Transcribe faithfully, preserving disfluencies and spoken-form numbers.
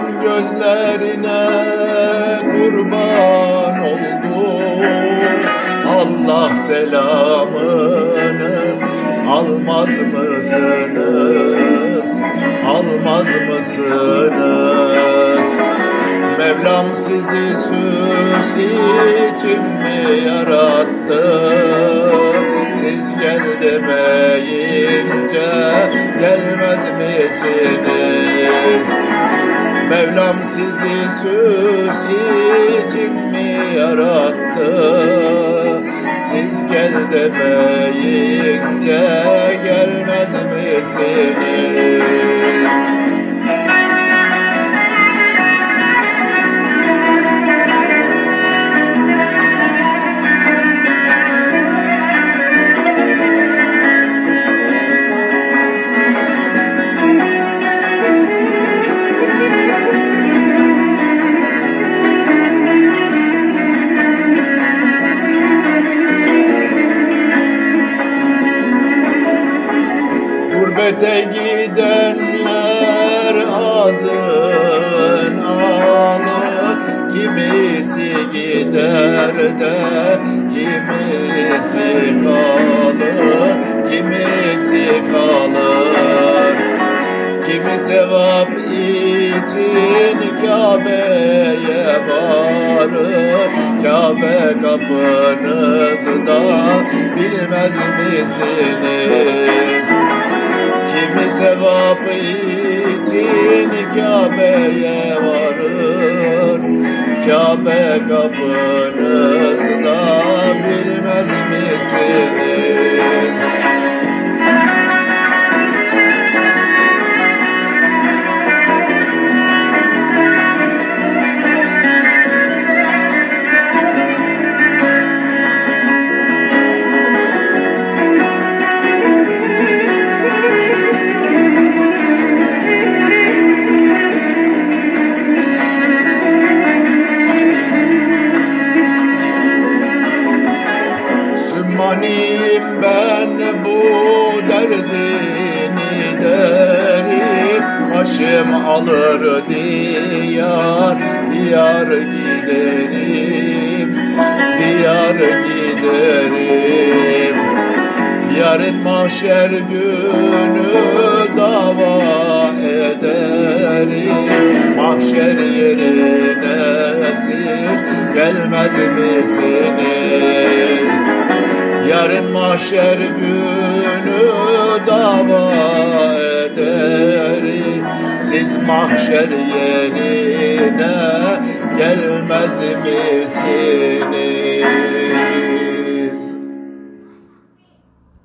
gözlerine kurban oldum. Allah selamını almaz mısınız? Almaz mısınız? Mevlam sizi süs için mi yarattı? Siz gel demeyince gelmez misiniz? Mevlam sizi süs için mi yarattı? Siz gel demeyince gelmez misiniz? Gurbete gidenler azın ağlı, kimisi gider de kimisi kalır, kimisi kalır. Kimi sevap için Kabe'ye varır, Kabe kapınızda bilmez misiniz? Kimi sevap için Kabe'ye varır, Kabe kapınızda bilmez misiniz? Sübhaniyim ben bu derdini derim, başım alır diyar diyar giderim, diyar giderim. Yarın mahşer günü dava ederim, mahşer yerine siz gelmez misiniz? Yarın mahşer günü dava ederim, siz mahşer yerine gelmez misiniz?